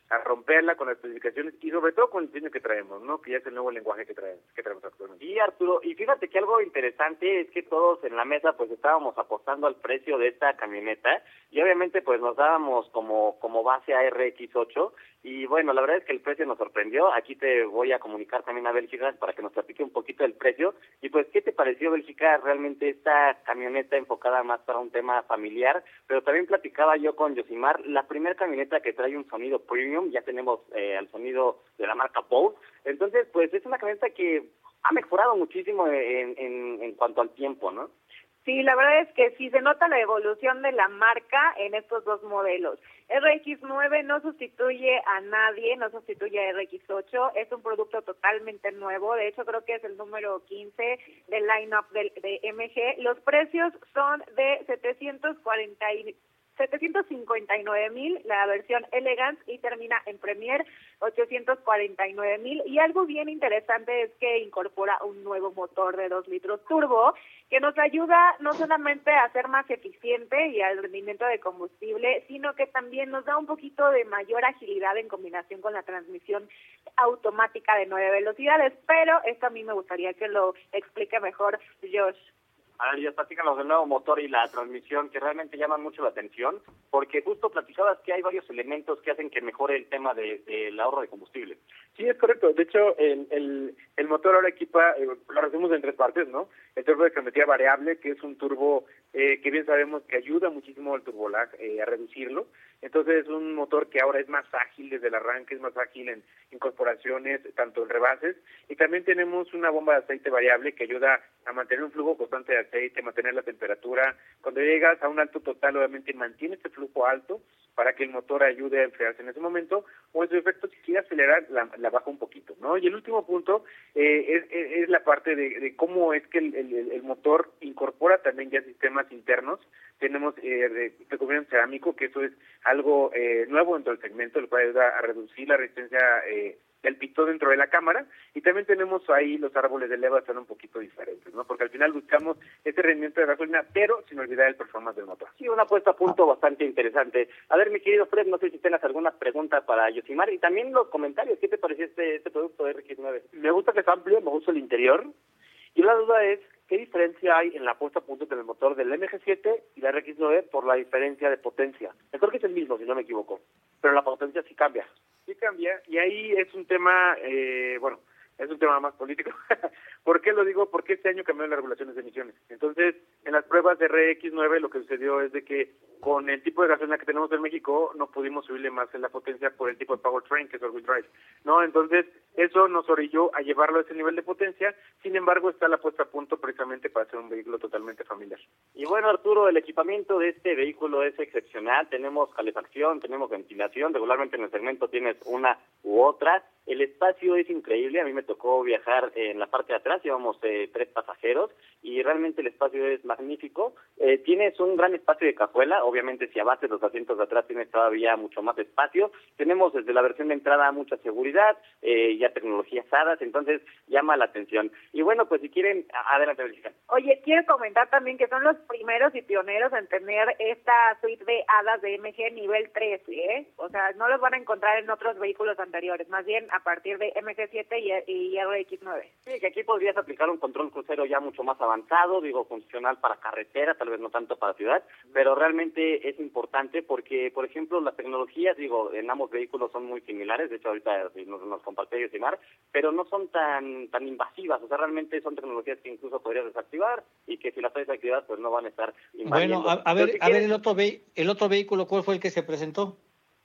a romperla con las especificaciones y sobre todo con el diseño que traemos, ¿no? Que ya es el nuevo lenguaje que traemos, que traemos actualmente. Sí, Arturo, y fíjate que algo interesante es que todos en la mesa pues estábamos apostando al precio de esta camioneta y obviamente pues nos dábamos como como base a R X ocho y bueno, la verdad es que el precio nos sorprendió. Aquí te voy a comunicar también a Bélgica para que nos platique un poquito el precio y pues ¿qué te pareció, Bélgica, realmente esta camioneta enfocada más para un tema familiar? Pero también platicaba yo con Yosimar, la primera camioneta que trae un sonido premium, ya tenemos eh, el sonido de la marca Bose, entonces pues es una camioneta que ha mejorado muchísimo en, en, en cuanto al tiempo, ¿no? Sí, la verdad es que sí se nota la evolución de la marca en estos dos modelos. R X nueve no sustituye a nadie, no sustituye a R X ocho, es un producto totalmente nuevo, de hecho creo que es el número quince del line-up de, de M G. Los precios son de setecientos cuarenta y setecientos cincuenta y nueve mil la versión Elegance y termina en Premier ochocientos cuarenta y nueve mil, y algo bien interesante es que incorpora un nuevo motor de dos litros turbo que nos ayuda no solamente a ser más eficiente y al rendimiento de combustible, sino que también nos da un poquito de mayor agilidad en combinación con la transmisión automática de nueve velocidades, pero esto a mí me gustaría que lo explique mejor Josh. A ver, ya platícanos del nuevo motor y la transmisión que realmente llaman mucho la atención, porque justo platicabas que hay varios elementos que hacen que mejore el tema del de, de ahorro de combustible. Sí, es correcto. De hecho, el, el, el motor ahora equipa, eh, lo resumimos en tres partes, ¿no? El turbo de geometría variable, que es un turbo eh, que bien sabemos que ayuda muchísimo al turbolag eh, a reducirlo. Entonces es un motor que ahora es más ágil desde el arranque, es más ágil en incorporaciones, tanto en rebases. Y también tenemos una bomba de aceite variable que ayuda a mantener un flujo constante de aceite, mantener la temperatura. Cuando llegas a un alto total, obviamente mantiene este flujo alto para que el motor ayude a enfriarse en ese momento, o en su efecto, si quiere acelerar, la, la baja un poquito, ¿no? Y el último punto eh, es, es la parte de, de cómo es que el, el, el motor incorpora también ya sistemas internos. Tenemos eh, de recubrimiento cerámico, que eso es algo eh, nuevo dentro del segmento, el cual ayuda a reducir la resistencia eh, del pistón dentro de la cámara, y también tenemos ahí los árboles de leva están un poquito diferentes, ¿no? Porque al final buscamos este rendimiento de gasolina, pero sin olvidar el performance del motor. Sí, una puesta a punto bastante interesante. A ver, mi querido Fred, no sé si tengas alguna pregunta para Yosimar, y también los comentarios, ¿qué te pareció este, este producto de R X nueve? Me gusta que es amplio, me gusta el interior, y la duda es, ¿qué diferencia hay en la puesta a punto del motor del M G siete y la R X nueve por la diferencia de potencia? Yo creo que es el mismo, si no me equivoco, pero la potencia sí cambia. Sí cambia, y ahí es un tema, eh, bueno, es un tema más político. ¿Por qué lo digo? Porque este año cambiaron las regulaciones de emisiones. Entonces, en las pruebas de R X nueve lo que sucedió es de que con el tipo de gasolina que tenemos en México no pudimos subirle más en la potencia por el tipo de powertrain que es all-wheel drive, ¿no? Entonces, eso nos orilló a llevarlo a ese nivel de potencia. Sin embargo, está la puesta a punto precisamente para ser un vehículo totalmente familiar. Y bueno, Arturo, el equipamiento de este vehículo es excepcional. Tenemos calefacción, tenemos ventilación. Regularmente en el segmento tienes una u otra. El espacio es increíble. A mí me tocó viajar en la parte de atrás. Llevamos eh, tres pasajeros y realmente el espacio es magnífico. Eh, tienes un gran espacio de cajuela. Obviamente, si abates los asientos de atrás, tienes todavía mucho más espacio. Tenemos desde la versión de entrada mucha seguridad, eh, ya tecnologías hadas, entonces llama la atención. Y bueno, pues si quieren, adelante, Bélgica. Oye, quiero comentar también que son los primeros y pioneros en tener esta suite de hadas de M G nivel tres, ¿eh? O sea, no los van a encontrar en otros vehículos anteriores, más bien a partir de M G siete y, y R X nueve. Sí, que aquí podrías aplicar un control crucero ya mucho más avanzado, digo, funcional para carretera, tal vez no tanto para ciudad, pero realmente es importante porque, por ejemplo, las tecnologías, digo, en ambos vehículos son muy similares, de hecho ahorita nos, nos compartió Yosimar, pero no son tan tan invasivas, o sea, realmente son tecnologías que incluso podrías desactivar y que si las traes activadas, pues no van a estar invadiendo. Bueno, a, a ver, si a ver el otro ve, el otro vehículo, ¿cuál fue el que se presentó?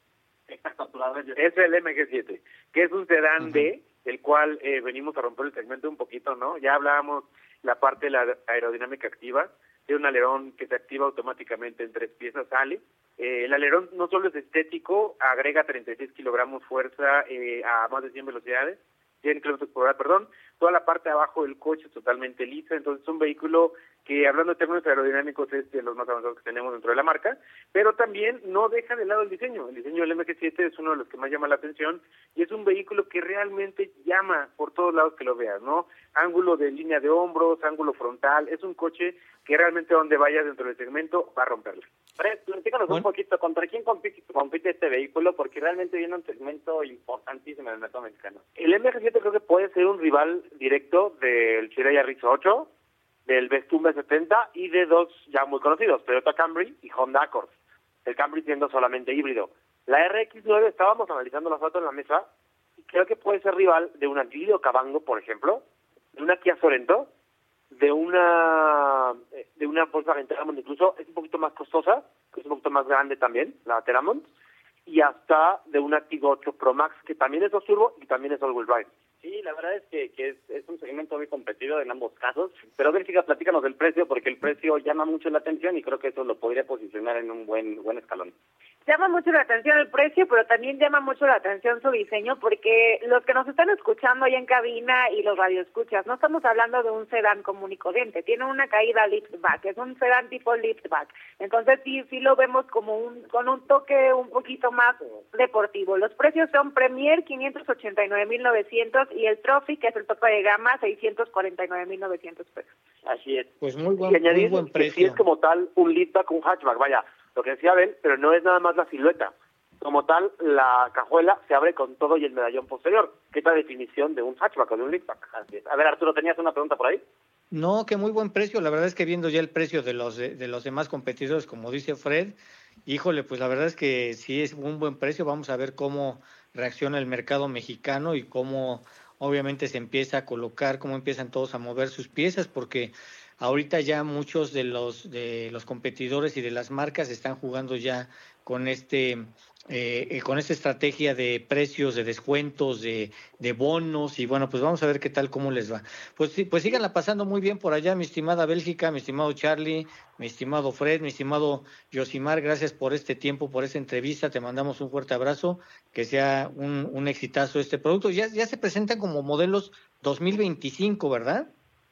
Es el M G siete, que es un sedán uh-huh. B, el cual eh, venimos a romper el segmento un poquito, ¿no? Ya hablábamos la parte de la aerodinámica activa, de un alerón que se activa automáticamente en tres piezas, sale. Eh, el alerón no solo es estético, agrega treinta y seis kilogramos fuerza eh, a más de cien velocidades, cien kilómetros por hora, perdón. Toda la parte de abajo del coche es totalmente lisa, entonces es un vehículo que hablando de términos aerodinámicos es de los más avanzados que tenemos dentro de la marca, pero también no deja de lado el diseño. El diseño del M G siete es uno de los que más llama la atención y es un vehículo que realmente llama por todos lados que lo veas, ¿no? Ángulo de línea de hombros, ángulo frontal, es un coche que realmente donde vayas dentro del segmento va a romperla. Fred, platícanos un poquito, ¿contra quién compite, compite este vehículo? Porque realmente viene un segmento importantísimo en el mercado mexicano. El M G siete creo que puede ser un rival directo del Chevrolet Yaris ocho, del Vestum B setenta y de dos ya muy conocidos, Toyota Camry y Honda Accord. El Camry siendo solamente híbrido. La R X nueve, estábamos analizando las fotos en la mesa, y creo que puede ser rival de una Giglio Cabango, por ejemplo, de una Kia Sorento, de una de una Volkswagen Teramont, incluso es un poquito más costosa, es un poquito más grande también, la Teramont, y hasta de una Tiggo ocho Pro Max, que también es dos turbo y también es all-wheel drive. Sí, la verdad es que, que es, es un segmento muy competido en ambos casos, pero Bélgica, platícanos del precio, porque el precio llama mucho la atención y creo que eso lo podría posicionar en un buen buen escalón. Llama mucho la atención el precio, pero también llama mucho la atención su diseño, porque los que nos están escuchando ahí en cabina y los radioescuchas, no estamos hablando de un sedán común y corriente, tiene una caída liftback, es un sedán tipo liftback, entonces sí sí lo vemos como un con un toque un poquito más deportivo. Los precios son Premier quinientos ochenta y nueve mil novecientos y el Trophy, que es el tope de gama, seiscientos cuarenta y nueve mil novecientos pesos. Así es. Pues muy buen, y añadir muy buen precio. Que sí es como tal un liftback, un hatchback, vaya, lo que decía Abel, pero no es nada más la silueta. Como tal, la cajuela se abre con todo y el medallón posterior, que es la definición de un hatchback o de un liftback. Así es. A ver, Arturo, ¿tenías una pregunta por ahí? No, que muy buen precio. La verdad es que viendo ya el precio de los de, de los demás competidores, como dice Fred, híjole, pues la verdad es que sí es un buen precio. Vamos a ver cómo reacciona el mercado mexicano y cómo obviamente se empieza a colocar, cómo empiezan todos a mover sus piezas, porque ahorita ya muchos de los de los competidores y de las marcas están jugando ya con este eh, con esta estrategia de precios, de descuentos, de, de bonos, y bueno, pues vamos a ver qué tal, cómo les va. Pues sí, pues síganla pasando muy bien por allá, mi estimada Bélgica, mi estimado Charlie, mi estimado Fred, mi estimado Yosimar, gracias por este tiempo, por esta entrevista, te mandamos un fuerte abrazo, que sea un, un exitazo este producto. Ya, ya se presentan como modelos dos mil veinticinco, ¿verdad?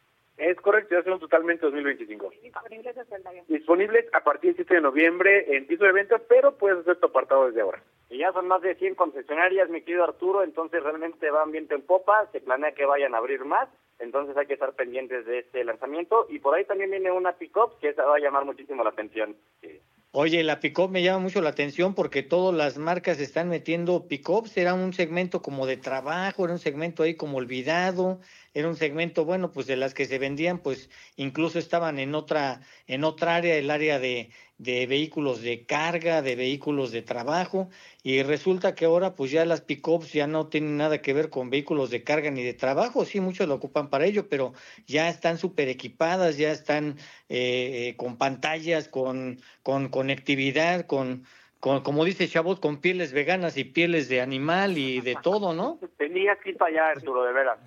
Es correcto, ya son totalmente dos mil veinticinco. Disponibles hasta el año. Disponibles a partir del siete de noviembre en piso de venta, pero puedes hacer tu apartado desde ahora. Y ya son más de cien concesionarias, mi querido Arturo, entonces realmente van viento en popa, se planea que vayan a abrir más, entonces hay que estar pendientes de este lanzamiento, y por ahí también viene una pick-up que esa va a llamar muchísimo la atención. Sí. Oye, la pick-up me llama mucho la atención porque todas las marcas están metiendo pick-ups, era un segmento como de trabajo, era un segmento ahí como olvidado, era un segmento, bueno, pues de las que se vendían, pues incluso estaban en otra en otra área, el área de, de vehículos de carga, de vehículos de trabajo, y resulta que ahora pues ya las pick-ups ya no tienen nada que ver con vehículos de carga ni de trabajo, sí, muchos lo ocupan para ello, pero ya están súper equipadas, ya están eh, con pantallas, con, con conectividad, con... Con, como dice Chabot, con pieles veganas y pieles de animal y de todo, ¿no? Tenías que ir para allá, Arturo, de veras.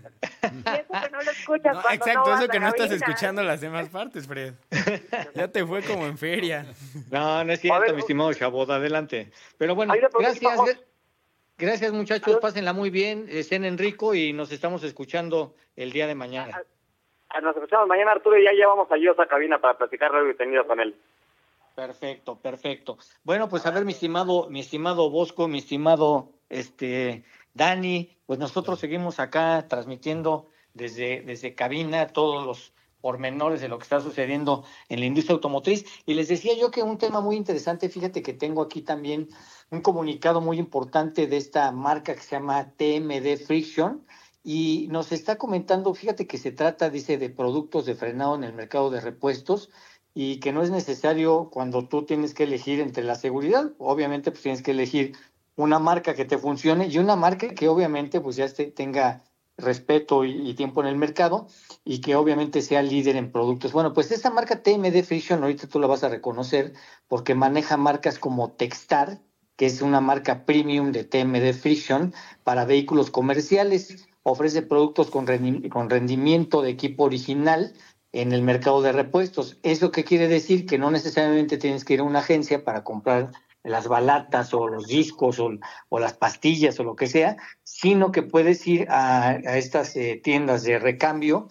Y eso que no lo escuchas No, cuando exacto, no eso vas que a no estás cabina. escuchando las demás partes, Fred. Ya te fue como en feria. No, no es cierto, ver, mi estimado Chabot, adelante. Pero bueno, hay una pregunta, gracias, Jorge. gra- gracias muchachos, pásenla muy bien, estén en rico y nos estamos escuchando el día de mañana. Ah, Nos escuchamos mañana, Arturo, y ya llevamos a Dios a cabina para platicar luego y tenido con él. Perfecto, perfecto. Bueno, pues a ver, mi estimado, mi estimado Bosco, mi estimado este Dani, pues nosotros seguimos acá transmitiendo desde, desde cabina todos los pormenores de lo que está sucediendo en la industria automotriz. Y les decía yo que un tema muy interesante, fíjate que tengo aquí también un comunicado muy importante de esta marca que se llama T M D Friction, y nos está comentando, fíjate que se trata, dice, de productos de frenado en el mercado de repuestos, y que no es necesario cuando tú tienes que elegir entre la seguridad, obviamente pues tienes que elegir una marca que te funcione y una marca que obviamente pues ya este, tenga respeto y, y tiempo en el mercado y que obviamente sea líder en productos. Bueno, pues esta marca T M D Friction ahorita tú la vas a reconocer porque maneja marcas como Textar, que es una marca premium de T M D Friction para vehículos comerciales, ofrece productos con, rendi- con rendimiento de equipo original en el mercado de repuestos. ¿Eso qué quiere decir? Que no necesariamente tienes que ir a una agencia para comprar las balatas o los discos o, o las pastillas o lo que sea, sino que puedes ir a, a estas eh, tiendas de recambio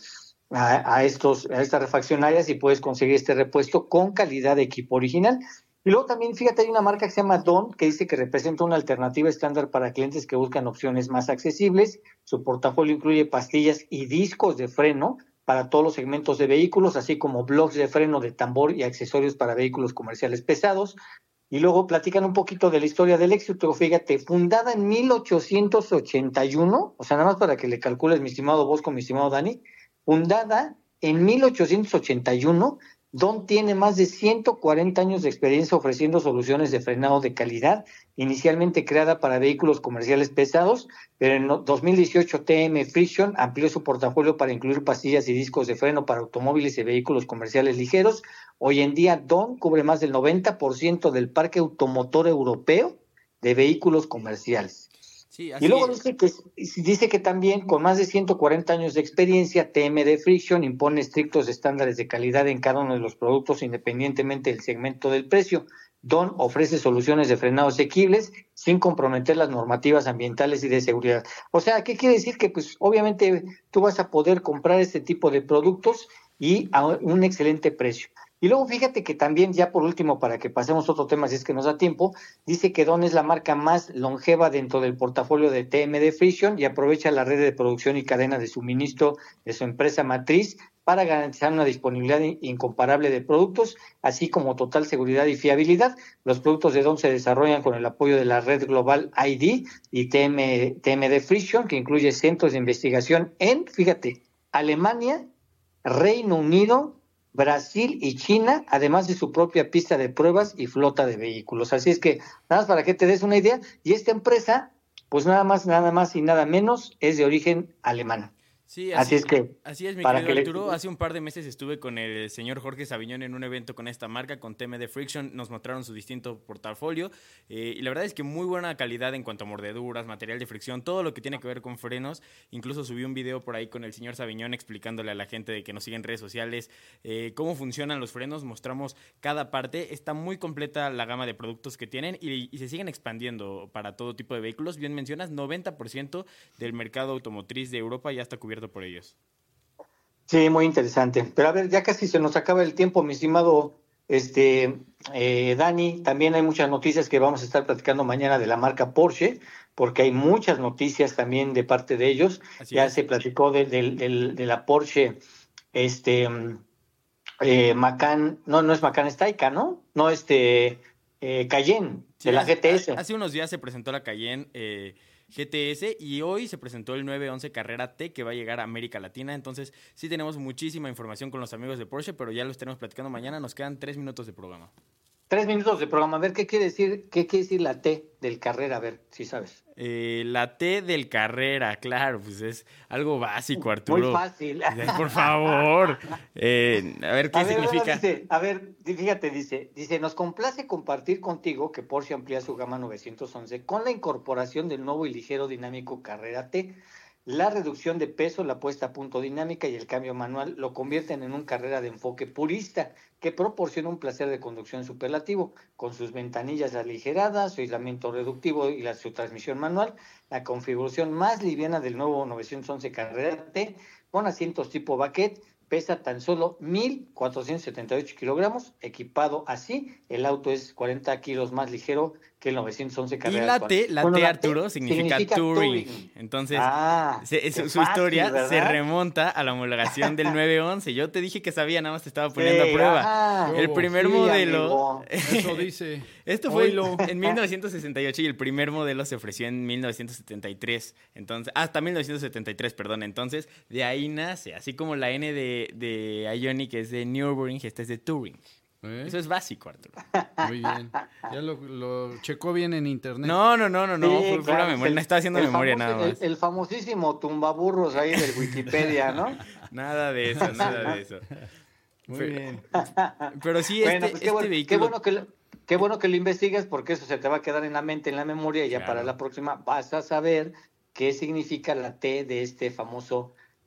a, a, estos, a estas refaccionarias y puedes conseguir este repuesto con calidad de equipo original. Y luego también, fíjate, hay una marca que se llama Dawn, que dice que representa una alternativa estándar para clientes que buscan opciones más accesibles. Su portafolio incluye pastillas y discos de freno para todos los segmentos de vehículos, así como blocks de freno de tambor y accesorios para vehículos comerciales pesados. Y luego platican un poquito de la historia del éxito. Fíjate, fundada en mil ochocientos ochenta y uno, o sea, nada más para que le calcules, mi estimado Bosco, mi estimado Dani, fundada en mil ochocientos ochenta y uno, Dawn tiene más de ciento cuarenta años de experiencia ofreciendo soluciones de frenado de calidad, inicialmente creada para vehículos comerciales pesados, pero en dos mil dieciocho T M Friction amplió su portafolio para incluir pastillas y discos de freno para automóviles y vehículos comerciales ligeros. Hoy en día Dawn cubre más del noventa por ciento del parque automotor europeo de vehículos comerciales. Sí, así y luego es. dice que, dice que también con más de ciento cuarenta años de experiencia, T M D Friction impone estrictos estándares de calidad en cada uno de los productos independientemente del segmento del precio. Dawn ofrece soluciones de frenado asequibles sin comprometer las normativas ambientales y de seguridad. O sea, ¿qué quiere decir? Que pues obviamente tú vas a poder comprar este tipo de productos y a un excelente precio. Y luego fíjate que también, ya por último, para que pasemos a otro tema, si es que nos da tiempo, dice que Dawn es la marca más longeva dentro del portafolio de T M D Friction y aprovecha la red de producción y cadena de suministro de su empresa matriz para garantizar una disponibilidad incomparable de productos, así como total seguridad y fiabilidad. Los productos de Dawn se desarrollan con el apoyo de la red global I D y T M, T M D Friction, que incluye centros de investigación en, fíjate, Alemania, Reino Unido, Brasil y China, además de su propia pista de pruebas y flota de vehículos. Así es que, nada más para que te des una idea, y esta empresa, pues nada más, nada más y nada menos, es de origen alemán. Sí, así, así es que así es, mi para querido que Arturo. le... Hace un par de meses estuve con el señor Jorge Saviñón en un evento con esta marca, con T M D Friction. Nos mostraron su distinto portafolio eh, y la verdad es que muy buena calidad en cuanto a mordeduras, material de fricción, todo lo que tiene que ver con frenos. Incluso subí un video por ahí con el señor Saviñón explicándole a la gente de que nos sigue en redes sociales eh, cómo funcionan los frenos. Mostramos cada parte. Está muy completa la gama de productos que tienen y, y se siguen expandiendo para todo tipo de vehículos. Bien mencionas, noventa por ciento del mercado automotriz de Europa ya está cubierto por ellos. Sí, muy interesante. Pero a ver, ya casi se nos acaba el tiempo, mi estimado este, eh, Dani. También hay muchas noticias que vamos a estar platicando mañana de la marca Porsche, porque hay muchas noticias también de parte de ellos. Así ya es. Se platicó de, de, de, de la Porsche este, eh, Macan, no, no es Macan, es Taycan, ¿no? No, este, eh, Cayenne, sí, de la hace, G T S. Hace unos días se presentó la Cayenne eh, G T S y hoy se presentó el nueve once Carrera T que va a llegar a América Latina. Entonces sí tenemos muchísima información con los amigos de Porsche, pero ya lo estaremos platicando mañana. Nos quedan tres minutos de programa. Tres minutos de programa. A ver, ¿qué quiere decir, qué quiere decir la T del Carrera? A ver, si sabes. Eh, la T del Carrera, claro, pues es algo básico, Arturo. Muy fácil. Por favor. Eh, a ver, ¿qué a ver, significa? Dice, a ver, fíjate, dice, dice, nos complace compartir contigo que Porsche amplía su gama novecientos once con la incorporación del nuevo y ligero dinámico Carrera T. La reducción de peso, la puesta a punto dinámica y el cambio manual lo convierten en un Carrera de enfoque purista que proporciona un placer de conducción superlativo. Con sus ventanillas aligeradas, su aislamiento reductivo y la, su transmisión manual, la configuración más liviana del nuevo novecientos once Carrera T con asientos tipo baquet pesa tan solo mil cuatrocientos setenta y ocho kilogramos. Equipado así, el auto es cuarenta kilos más ligero que el novecientos once Carrera. Y la T, la bueno, T, la Arturo, T significa, significa touring. touring. Entonces, ah, se, su, su fácil, historia ¿verdad? se remonta a la homologación del nueve once. Yo te dije que sabía, nada más te estaba poniendo sí, a prueba. Ah, el primer sí, modelo... Eso dice. Esto fue Oilo. en mil novecientos sesenta y ocho y el primer modelo se ofreció en mil novecientos setenta y tres. Entonces, hasta mil novecientos setenta y tres, perdón. Entonces, de ahí nace. Así como la N de, de Ioniq es de Nürburgring, esta es de Touring. ¿Eh? Eso es básico, Arturo. Muy bien. Ya lo, lo checó bien en internet. No, no, no, no, no. Sí, fue claro, pura memoria. No estaba haciendo memoria famoso, nada más. El, el famosísimo tumbaburros ahí del Wikipedia, ¿no? Nada de eso, nada de eso. Muy pero, bien. Bueno, Pero sí, este, pues qué, este bueno, vehículo... qué bueno que lo, qué bueno que lo investigas porque eso se te va a quedar en la mente, en la memoria y ya Claro. para la próxima vas a saber qué significa la T de este famoso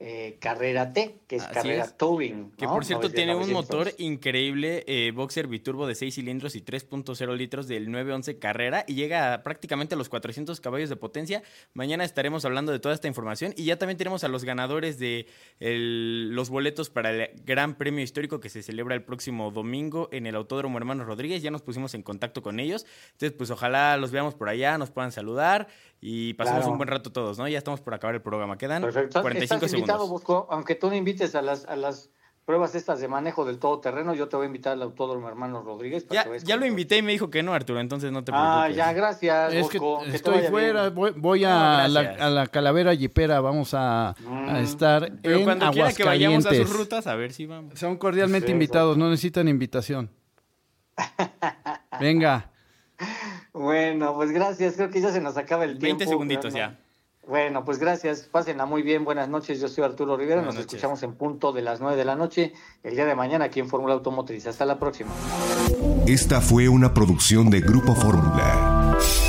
eh, Carrera T, que es Así Carrera es. Touring. Que ¿no? por cierto tiene un novecientos. motor increíble, eh, Boxer biturbo de seis cilindros y tres punto cero litros del nueve once Carrera y llega a prácticamente a los cuatrocientos caballos de potencia. Mañana estaremos hablando de toda esta información y ya también tenemos a los ganadores de el, los boletos para el Gran Premio Histórico que se celebra el próximo domingo en el Autódromo Hermanos Rodríguez. Ya nos pusimos en contacto con ellos. Entonces, pues ojalá los veamos por allá, nos puedan saludar y pasemos Claro. un buen rato todos, ¿no? Ya estamos por acabar el programa. Quedan Perfecto. cuarenta y cinco Estás invitado, segundos. Bosco, aunque tú no invites a las, a las pruebas estas de manejo del todoterreno, yo te voy a invitar al Autódromo Hermanos Rodríguez. Para Ya, que vayas ya con lo nosotros. invité y me dijo que no, Arturo, entonces no te preocupes. Ah, ya, gracias, Es que Bosco. Que te estoy vaya fuera, bien. voy, voy a, No, la, gracias. a la Calavera Jipera, vamos a, a Mm. estar Pero en cuando quiera que vayamos a Aguascalientes. sus rutas, a ver si vamos. Son cordialmente Sí, invitados, no necesitan invitación. Venga. Bueno, pues gracias. Creo que ya se nos acaba el tiempo. veinte segunditos Bueno, ya. Bueno, pues gracias. Pásenla muy bien. Buenas noches. Yo soy Arturo Rivera. Buenas Nos noches. escuchamos en punto de las nueve de la noche el día de mañana aquí en Fórmula Automotriz. Hasta la próxima. Esta fue una producción de Grupo Fórmula.